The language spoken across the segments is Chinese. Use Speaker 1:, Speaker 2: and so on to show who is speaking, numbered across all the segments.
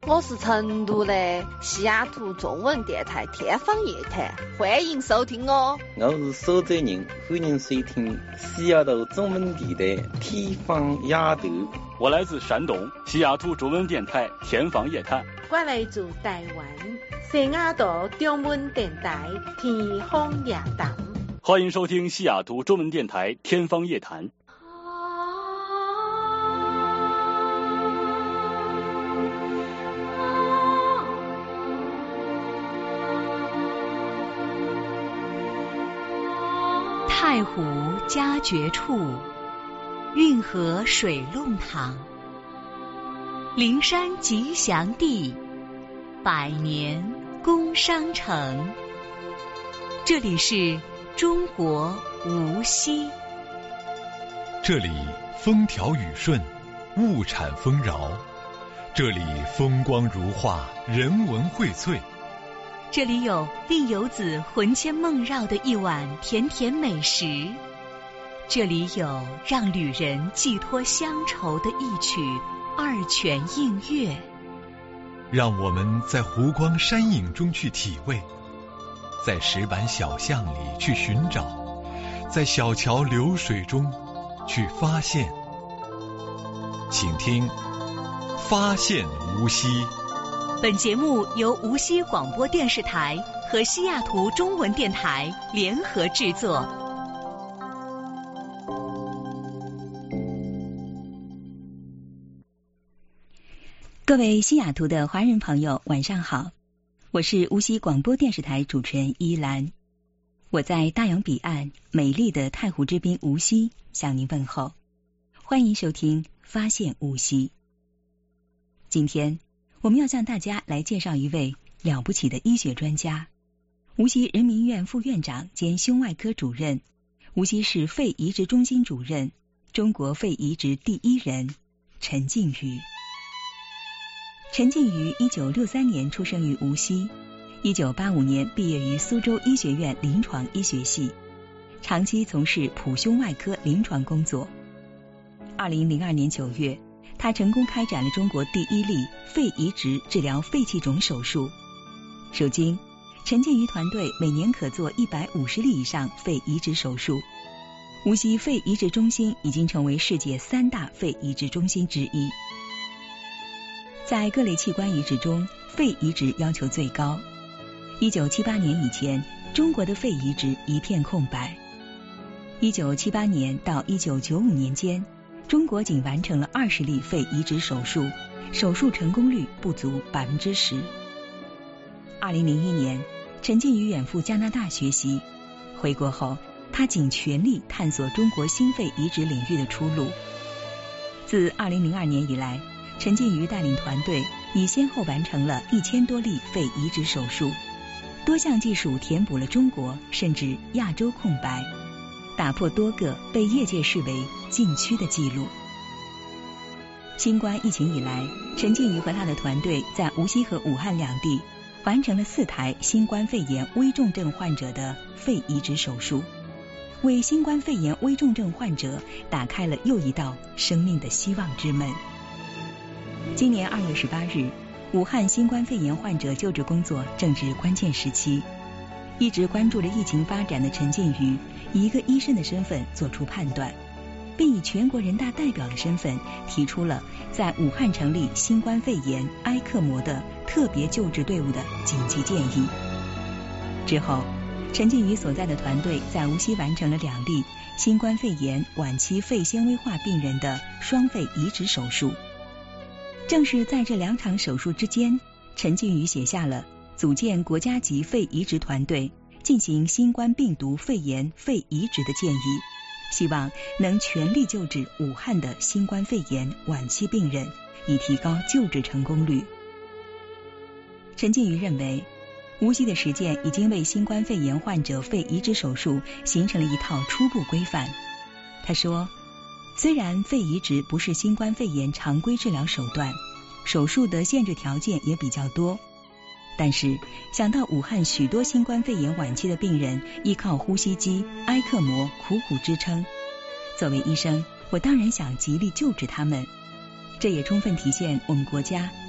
Speaker 1: 我是成都的西雅图中文电台天方夜谭，欢迎收听哦。
Speaker 2: 我是苏州人，欢迎收听西雅图中文电台天方夜谭。
Speaker 3: 我来自山东西雅图中文电台天方夜谭。
Speaker 4: 我来自台湾西雅图中文电台天方夜谭。
Speaker 3: 欢迎收听西雅图中文电台天方夜谭。
Speaker 5: 太湖佳绝处，运河水弄堂，灵山吉祥地，百年工商城。这里是中国无锡。
Speaker 6: 这里风调雨顺，物产丰饶。这里风光如画，人文荟萃。
Speaker 5: 这里有令游子魂牵梦绕的一碗甜甜美食，这里有让旅人寄托乡愁的一曲二泉映月。
Speaker 6: 让我们在湖光山影中去体味，在石板小巷里去寻找，在小桥流水中去发现。请听《发现无锡》。
Speaker 5: 本节目由无锡广播电视台和西雅图中文电台联合制作。各位西雅图的华人朋友，晚上好，我是无锡广播电视台主持人依兰。我在大洋彼岸美丽的太湖之滨无锡向您问候，欢迎收听《发现无锡》。今天我们要向大家来介绍一位了不起的医学专家，无锡人民医院副院长兼胸外科主任，无锡市肺移植中心主任，中国肺移植第一人陈静瑜。陈静瑜1963年出生于无锡，1985年毕业于苏州医学院临床医学系，长期从事普胸外科临床工作。2002年9月，他成功开展了中国第一例肺移植治疗肺气肿手术。如今，陈静瑜团队每年可做150例以上肺移植手术。无锡肺移植中心已经成为世界3大肺移植中心之一。在各类器官移植中，肺移植要求最高。1978年以前，中国的肺移植一片空白。1978年到1995年间，中国仅完成了20例肺移植手术，手术成功率不足10%。2001年，陈静瑜远赴加拿大学习，回国后，他尽全力探索中国心肺移植领域的出路。自2002年以来，陈静瑜带领团队已先后完成了1000多例肺移植手术，多项技术填补了中国甚至亚洲空白，打破多个被业界视为禁区的记录。新冠疫情以来，陈静瑜和他的团队在无锡和武汉两地完成了4台新冠肺炎危重症患者的肺移植手术，为新冠肺炎危重症患者打开了又一道生命的希望之门。今年2月18日，武汉新冠肺炎患者救治工作正值关键时期，一直关注着疫情发展的陈静瑜以一个医生的身份做出判断，并以全国人大代表的身份提出了在武汉成立新冠肺炎埃克膜的特别救治队伍的紧急建议。之后，陈静瑜所在的团队在无锡完成了2例新冠肺炎晚期肺纤维化病人的双肺移植手术。正是在这2场手术之间，陈静瑜写下了组建国家级肺移植团队进行新冠病毒肺炎肺移植的建议，希望能全力救治武汉的新冠肺炎晚期病人，以提高救治成功率。陈静瑜认为，无锡的实践已经为新冠肺炎患者肺移植手术形成了一套初步规范。他说，虽然肺移植不是新冠肺炎常规治疗手段，手术的限制条件也比较多，但是想到武汉许多新冠肺炎晚期的病人依靠呼吸机、埃克膜苦苦支撑，作为医生，我当然想极力救治他们。这也充分体现我们国家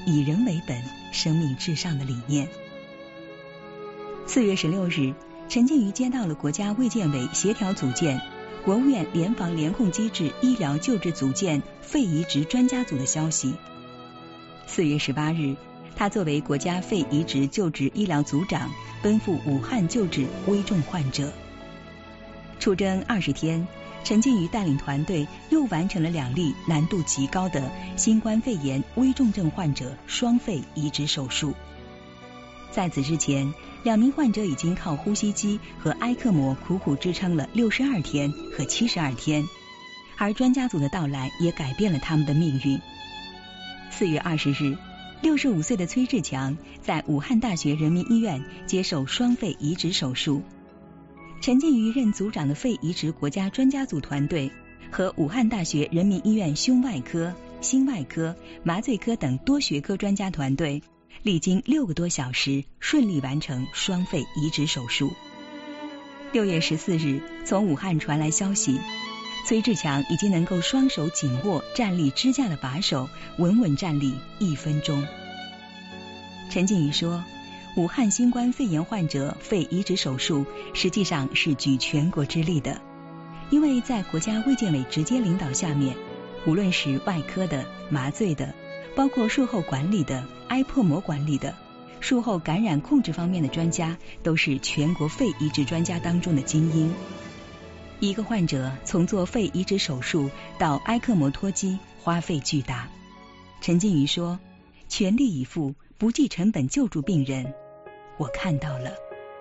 Speaker 5: 以人为本、生命至上的理念。4月16日，陈静瑜接到了国家卫健委协调组建、国务院联防联控机制医疗救治组建肺移植专家组的消息。4月18日，他作为国家肺移植救治医疗组长，奔赴武汉救治危重患者。出征20天，陈静瑜带领团队又完成了2例难度极高的新冠肺炎危重症患者双肺移植手术。在此之前，2名患者已经靠呼吸机和埃克膜苦苦支撑了62天和72天，而专家组的到来也改变了他们的命运。4月20日，65岁的崔志强在武汉大学人民医院接受双肺移植手术。陈静瑜任组长的肺移植国家专家组团队和武汉大学人民医院胸外科、心外科、麻醉科等多学科专家团队历经6个多小时，顺利完成双肺移植手术。6月14日，从武汉传来消息，崔志强已经能够双手紧握站立支架的把手，稳稳站立1分钟。陈静瑜说，武汉新冠肺炎患者肺移植手术实际上是举全国之力的，因为在国家卫健委直接领导下面，无论是外科的、麻醉的，包括术后管理的、埃破膜管理的、术后感染控制方面的专家，都是全国肺移植专家当中的精英。一个患者从做肺移植手术到埃克膜脱机，花费巨大。陈静瑜说，全力以赴、不计成本救助病人，我看到了。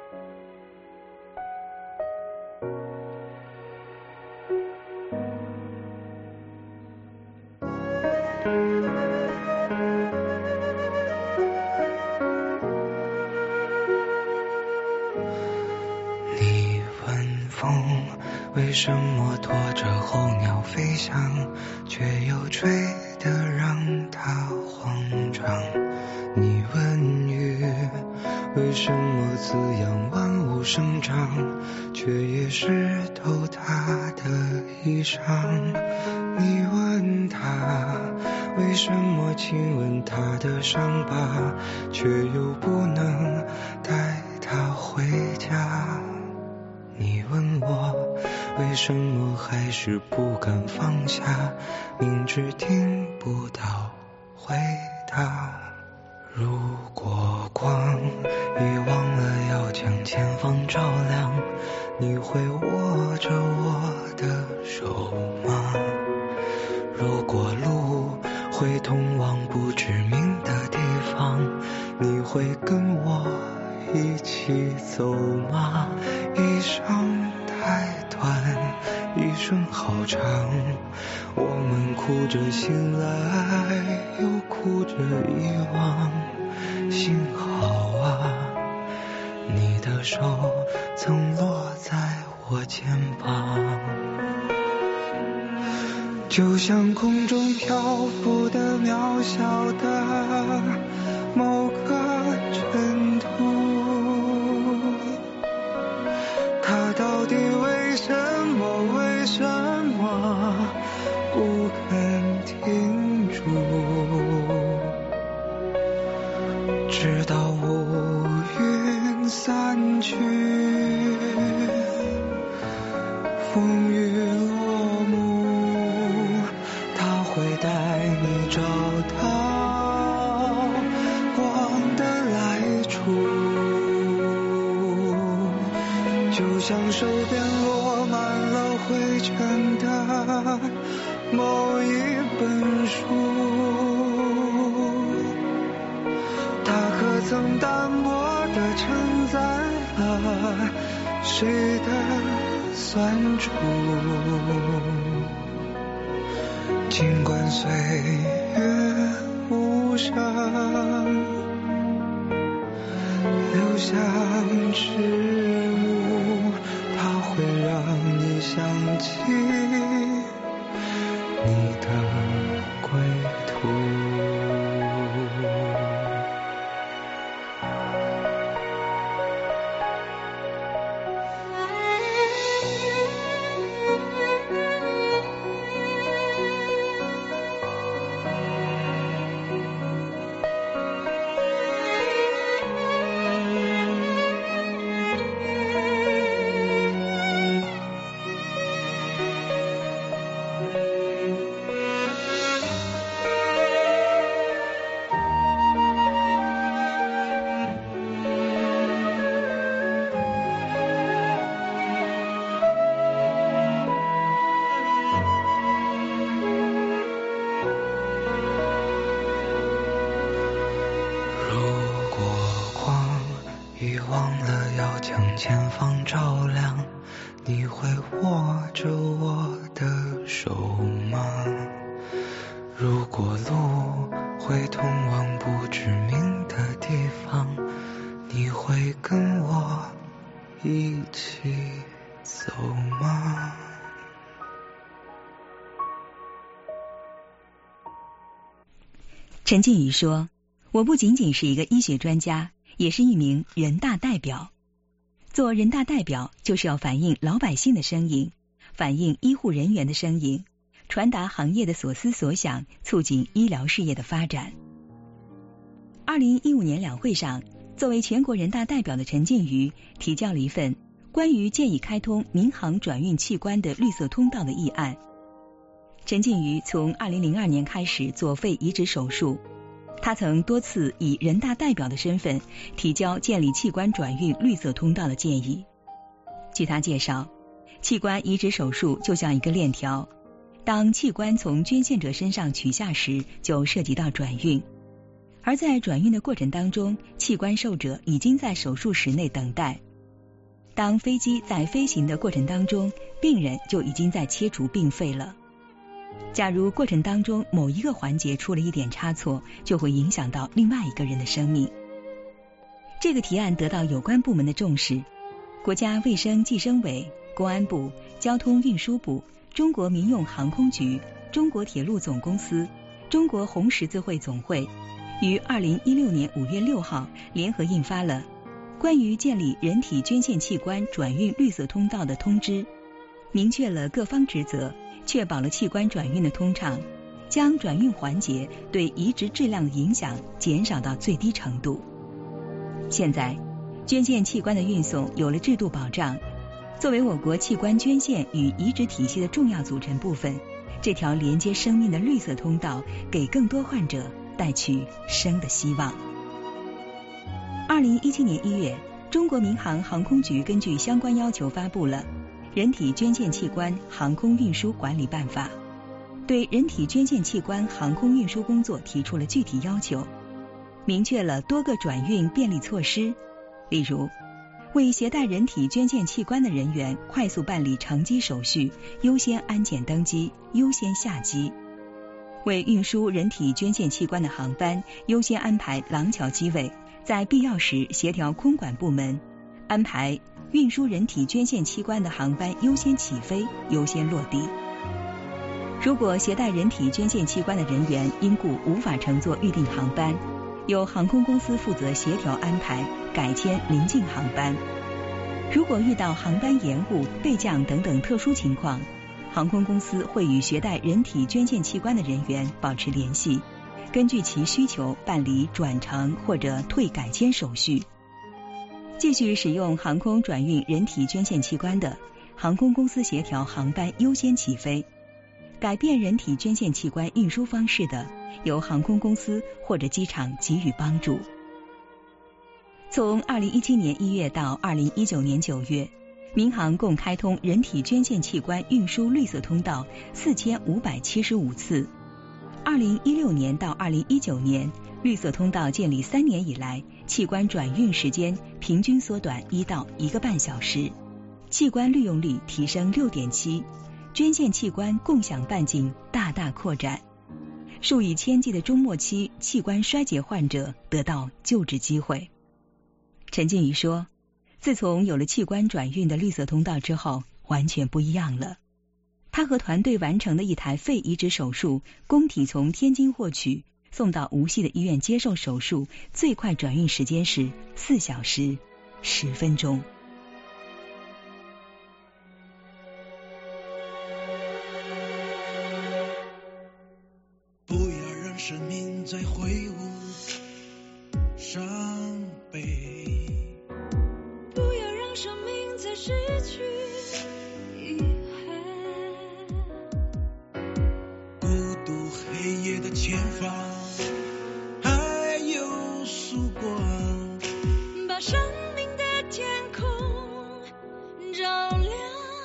Speaker 7: 你问风为什么拖着候鸟飞翔，却又吹得让它慌张。你问雨为什么滋养万物生长，却也湿透它的衣裳。你问他为什么亲吻他的伤疤，却又不能带他回家。你问我为什么还是不敢放下，明知听不到回答。如果光已忘了要将前方照亮，你会握着我的手吗？如果路会通往不知名的地方，你会跟我一起走吗？一生太短，一生好长，我们哭着醒来，又哭着遗忘。幸好啊，你的手曾落在我肩膀，就像空中漂浮的渺小的某个尘土，它到底为什么不肯停住？直到乌云散去，风雨落幕，它会带你找到光的来处，就像手边落满了灰尘的某一本书，它可曾淡薄地承载了谁的酸楚？尽管岁月无声，留下迟暮，它会让你想起你的归途。 将前方照亮，你会握着我的手吗？如果路会通往不知名的地方，你会跟我一起走吗？
Speaker 5: 陈静瑜说，我不仅仅是一个医学专家，也是一名人大代表。做人大代表就是要反映老百姓的声音，反映医护人员的声音，传达行业的所思所想，促进医疗事业的发展。2015年两会上，作为全国人大代表的陈静瑜提交了一份关于建议开通民航转运器官的绿色通道的议案。陈静瑜从2002年开始做肺移植手术，他曾多次以人大代表的身份提交建立器官转运绿色通道的建议。据他介绍，器官移植手术就像一个链条，当器官从捐献者身上取下时，就涉及到转运。而在转运的过程当中，器官受者已经在手术室内等待。当飞机在飞行的过程当中，病人就已经在切除病肺了。假如过程当中某一个环节出了一点差错，就会影响到另外一个人的生命。这个提案得到有关部门的重视，国家卫生计生委、公安部、交通运输部、中国民用航空局、中国铁路总公司、中国红十字会总会于2016年5月6号联合印发了关于建立人体捐献器官转运绿色通道的通知，明确了各方职责，确保了器官转运的通畅，将转运环节对移植质量的影响减少到最低程度。现在，捐献器官的运送有了制度保障，作为我国器官捐献与移植体系的重要组成部分，这条连接生命的绿色通道给更多患者带去生的希望。2017年1月，中国民航航空局根据相关要求发布了《人体捐献器官航空运输管理办法》，对人体捐献器官航空运输工作提出了具体要求，明确了多个转运便利措施，例如为携带人体捐献器官的人员快速办理乘机手续，优先安检登机，优先下机；为运输人体捐献器官的航班优先安排廊桥机位，在必要时协调空管部门，安排运输人体捐献器官的航班优先起飞，优先落地。如果携带人体捐献器官的人员因故无法乘坐预定航班，由航空公司负责协调安排改签临近航班。如果遇到航班延误、备降等等特殊情况，航空公司会与携带人体捐献器官的人员保持联系，根据其需求办理转乘或者退改签手续。继续使用航空转运人体捐献器官的，航空公司协调航班优先起飞；改变人体捐献器官运输方式的，由航空公司或者机场给予帮助。从2017年1月到2019年9月，民航共开通人体捐献器官运输绿色通道4575次。2016年到2019年，绿色通道建立3年以来，器官转运时间平均缩短1到1个半小时，器官利用率提升6.7%，捐献器官共享半径大大扩展，数以千计的中末期器官衰竭患者得到救治机会。陈静瑜说，自从有了器官转运的绿色通道之后，完全不一样了。他和团队完成的一台肺移植手术，供体从天津获取，送到无锡的医院接受手术，最快转运时间是4小时10分钟。
Speaker 8: 不要让生命再挥舞伤悲，
Speaker 9: 不要让生命再失去遗憾，
Speaker 8: 孤独黑夜的前方还有曙光，
Speaker 9: 把生命的天空照亮。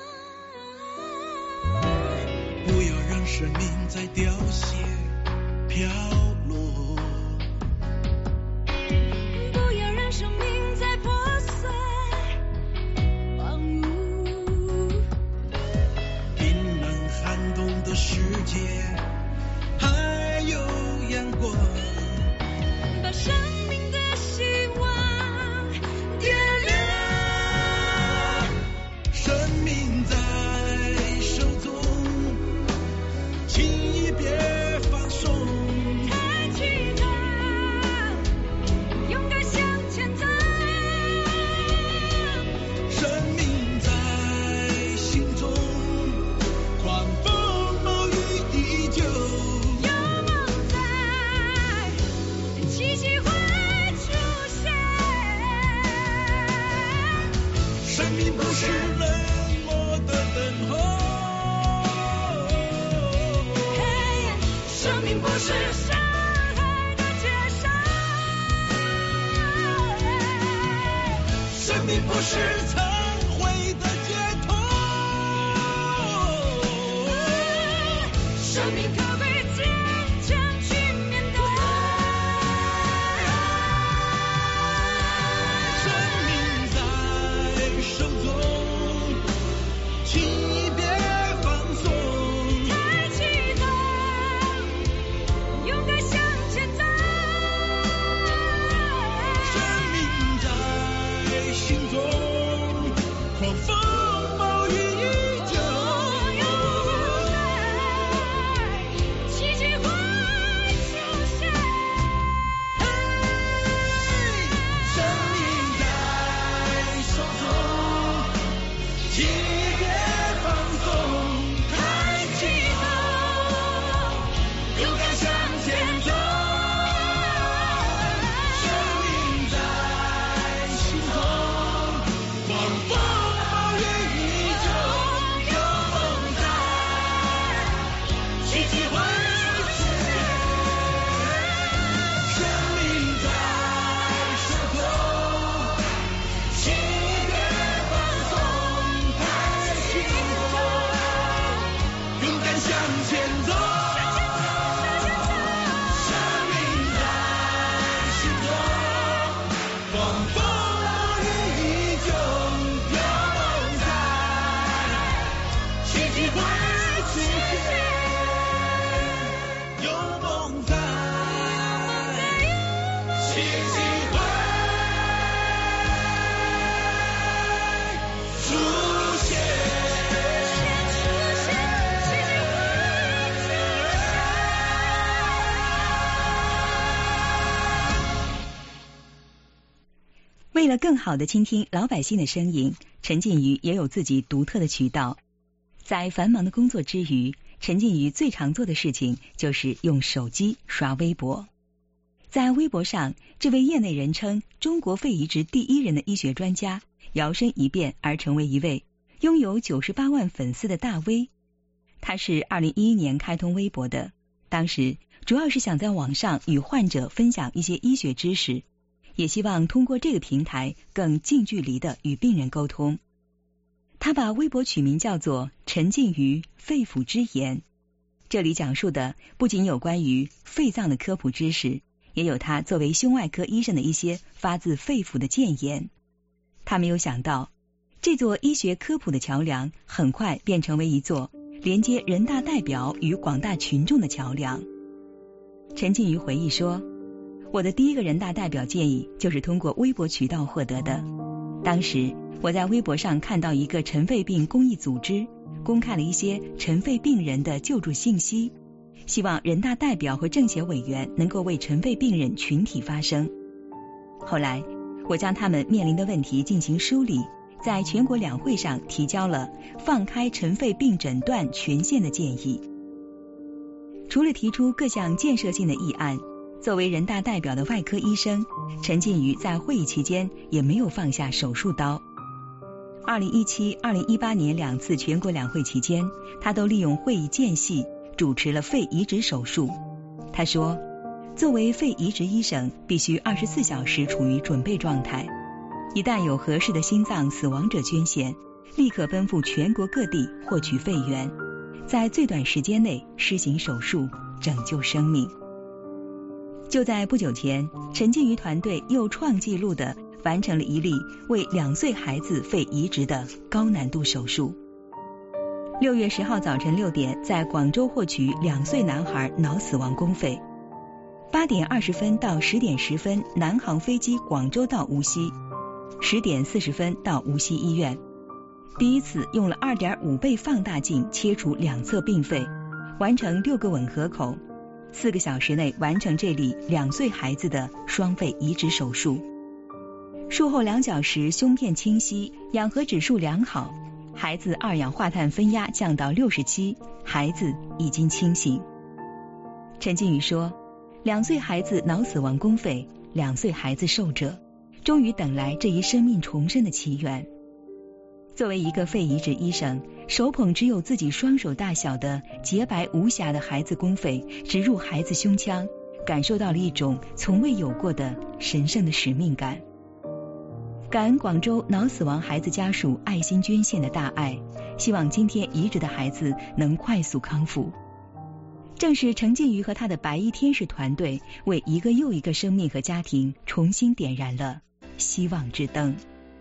Speaker 8: 不要让生命再凋谢飘落，
Speaker 9: 不要让生命再破碎
Speaker 8: 还有阳光，
Speaker 9: 把生命的希望点亮。
Speaker 8: 生命在手中，轻易别放松。
Speaker 9: 抬起头，勇敢向前走。
Speaker 8: 生命在心中，狂风暴雨依旧。
Speaker 9: 有梦在，奇迹会出现。
Speaker 8: 生命不是冷漠的等候，
Speaker 9: 生命不是伤害的接受，
Speaker 8: 生命不是忏悔的解脱，
Speaker 9: 生命可贵坚强去面对。
Speaker 8: 生命在手中，轻易别放松。
Speaker 9: 抬起头，勇敢向前走。
Speaker 8: 生命在心中，狂风暴雨依旧。
Speaker 9: 奇迹会出现。
Speaker 8: 生命在手中，轻易别放松。抬起头，勇敢向前走。生命在心中，狂风暴雨依旧。有梦在，奇迹会出现。生命在手中，轻易别放松。抬起头，勇敢向前走。生命在心中，狂风暴雨依旧。有梦在，奇迹会出现。有梦在，奇迹会出现。
Speaker 5: 为了更好地倾听老百姓的声音，陈静瑜也有自己独特的渠道。在繁忙的工作之余，陈静瑜最常做的事情就是用手机刷微博。在微博上，这位业内人称中国肺移植第一人的医学专家，摇身一变而成为一位拥有98万粉丝的大 V。他是2011年开通微博的，当时主要是想在网上与患者分享一些医学知识，也希望通过这个平台更近距离地与病人沟通。他把微博取名叫做陈静瑜肺腑之言，这里讲述的不仅有关于肺脏的科普知识，也有他作为胸外科医生的一些发自肺腑的谏言。他没有想到，这座医学科普的桥梁很快便成为一座连接人大代表与广大群众的桥梁。陈静瑜回忆说，我的第一个人大代表建议就是通过微博渠道获得的。当时我在微博上看到一个尘肺病公益组织公开了一些尘肺病人的救助信息，希望人大代表和政协委员能够为尘肺病人群体发声。后来我将他们面临的问题进行梳理，在全国两会上提交了放开尘肺病诊断权限的建议。除了提出各项建设性的议案，作为人大代表的外科医生，陈静瑜在会议期间也没有放下手术刀。2017、2018年2次全国两会期间，他都利用会议间隙主持了肺移植手术。他说，作为肺移植医生，必须24小时处于准备状态，一旦有合适的心脏死亡者捐献，立刻奔赴全国各地获取肺源，在最短时间内施行手术，拯救生命。就在不久前，陈静瑜团队又创纪录地完成了一例为2岁孩子肺移植的高难度手术。 6月10号早晨6点，在广州获取2岁男孩脑死亡公费。8点20分到10点10分，南航飞机广州到无锡，10点40分到无锡医院。第一次用了2.5倍放大镜切除2侧病肺，完成6个吻合口，4个小时内完成这里2岁孩子的双肺移植手术。术后2小时，胸片清晰，氧合指数良好，孩子二氧化碳分压降到67，孩子已经清醒。陈靖宇说，2岁孩子脑死亡公费，2岁孩子受者，终于等来这一生命重生的奇缘。作为一个肺移植医生，手捧只有自己双手大小的洁白无瑕的孩子公肺植入孩子胸腔，感受到了一种从未有过的神圣的使命感。感恩广州脑死亡孩子家属爱心捐献的大爱，希望今天移植的孩子能快速康复。正是陈靖宇和他的白衣天使团队，为一个又一个生命和家庭重新点燃了希望之灯。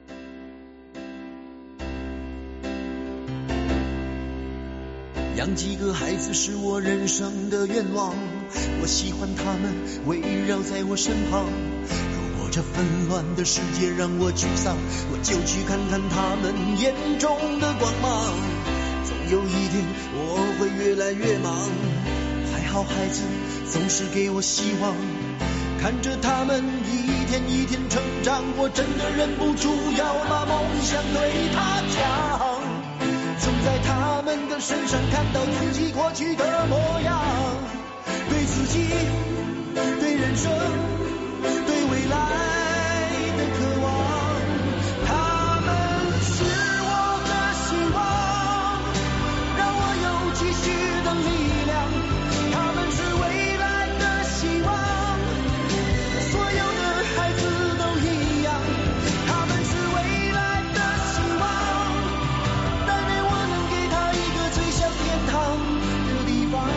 Speaker 8: 养几个孩子是我人生的愿望，我喜欢他们围绕在我身旁。如果这纷乱的世界让我沮丧，我就去看看他们眼中的光芒。总有一天我会越来越忙，还好孩子总是给我希望，看着他们一天一天成长，我真的忍不住要把梦想对他讲。总在他们的身上看到自己过去的模样，对自己，对人生，对未来的渴望。他们是我的希望，让我有继续的力量。他们是未来的希望，所有的孩子都一样。他们是未来的希望，但愿我能给他一个最像天堂的地方。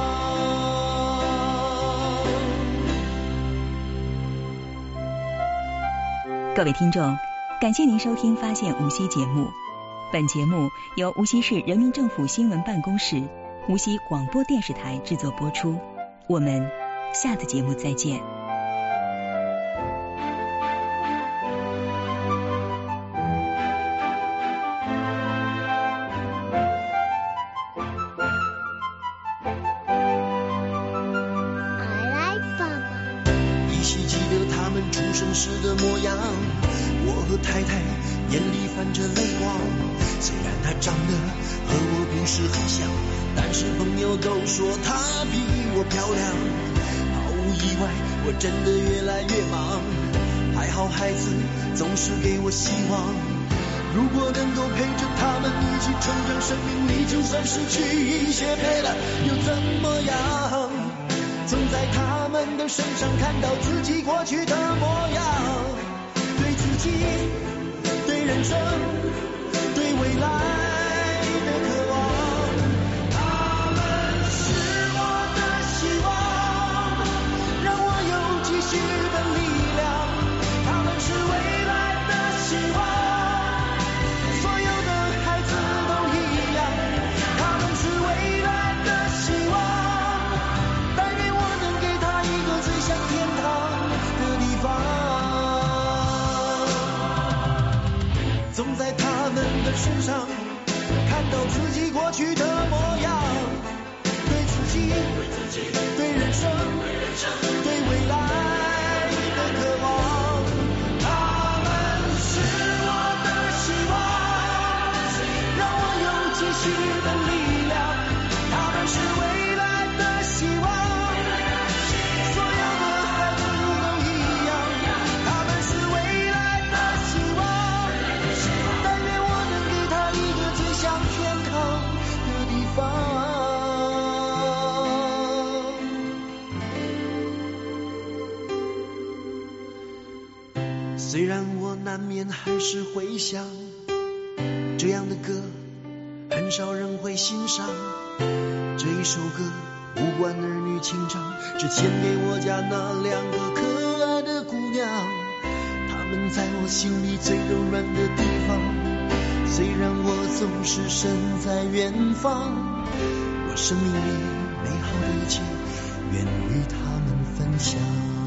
Speaker 5: 各位听众，感谢您收听发现无锡节目。本节目由无锡市人民政府新闻办公室、无锡广播电视台制作播出。我们下次节目再见。
Speaker 8: 依稀记得他们出生时的模样，我和太太眼里泛着泪光。虽然她长得和我不是很像，但是朋友都说她比我漂亮。毫无意外，我真的越来越忙，还好孩子总是给我希望。如果能够陪着他们一起成长，生命里就算失去一些陪伴又怎么样？总在他们的身上看到自己过去的模样，对自己，对人生，对未来的渴望。他们是我的希望，让我有继续的力量。他们是未来的希望，所有的孩子都一样。他们是未来的希望，但愿我能给他一个最像天堂的地方。总在他们的身上看到自己过去的模样，对自己，对人生，对未来的渴望。他们是我的希望，让我有继续的力量。他们是未来的希望，所有的孩子都一样。他们是未来的希望，但愿我能给他一个最像天堂的地方。虽然我难免还是会想，这样的歌很少人会欣赏。这一首歌无关儿女情长，只献给我家那2个可爱的姑娘。她们在我心里最柔软的地方， 虽然我总是身在远方，我生命里美好的一切愿与他们分享。